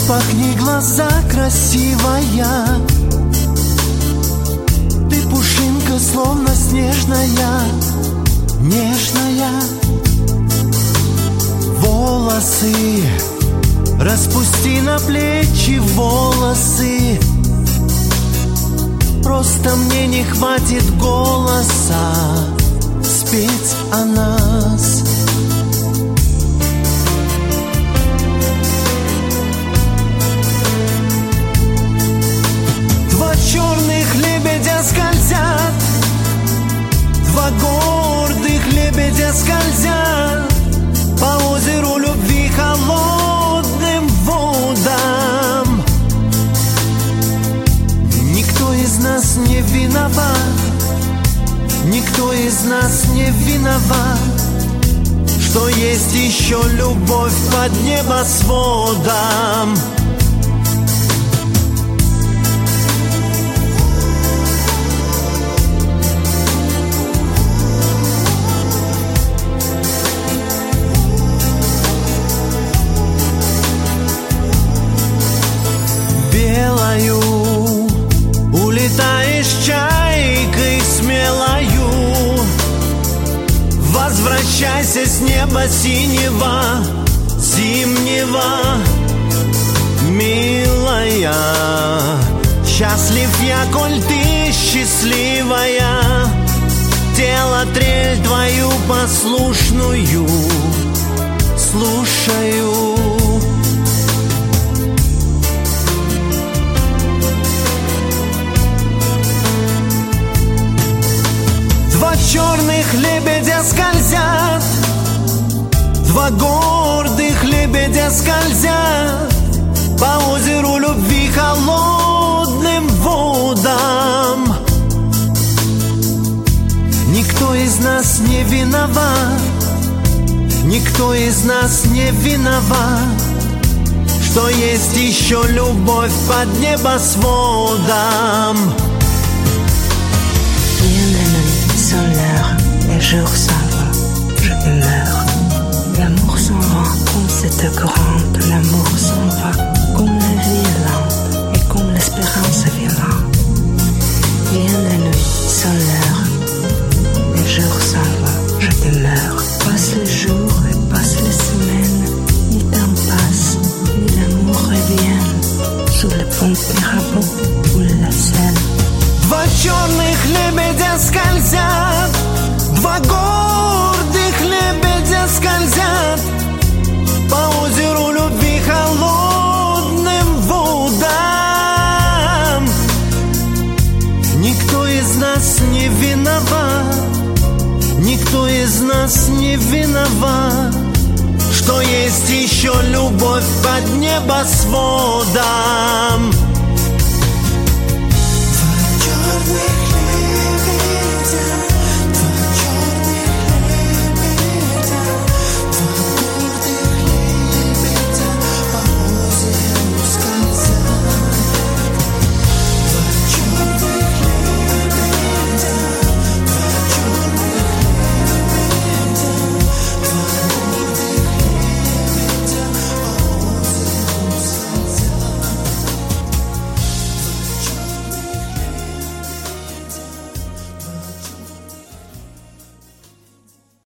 Распахни глаза, красивая. Ты пушинка, словно снежная, нежная. Волосы распусти на плечи, волосы. Просто мне не хватит голоса спеть о нас. Два черных лебедя скользят, два гордых лебедя скользят по озеру любви холодным водам. Никто из нас не виноват, никто из нас не виноват, что есть еще любовь под небосводом. Белою улетаешь чайкой смелою, возвращайся с неба синего, зимнего, милая. Счастлив я, коль ты счастливая, тело трель твою послушную слушаю. Два черных лебедя скользят, два гордых лебедя скользят по озеру любви холодным водам. Никто из нас не виноват, никто из нас не виноват, что есть еще любовь под небосводом. Sans l'heure, les jours s'en vont, je demeure. L'amour s'en va comme cette grande, l'amour s'en va comme la vie est lente et comme l'espérance est violente. Vient la nuit, sans l'heure, les jours s'en vont, je demeure. Passe les jours et passe les semaines, ni temps passe, ni l'amour revient. Sous le pont Mirabeau ou la Seine. Два черных лебедя скользят, два гордых лебедя скользят по озеру любви холодным водам. Никто из нас не виноват, никто из нас не виноват, что есть еще любовь под небосводом.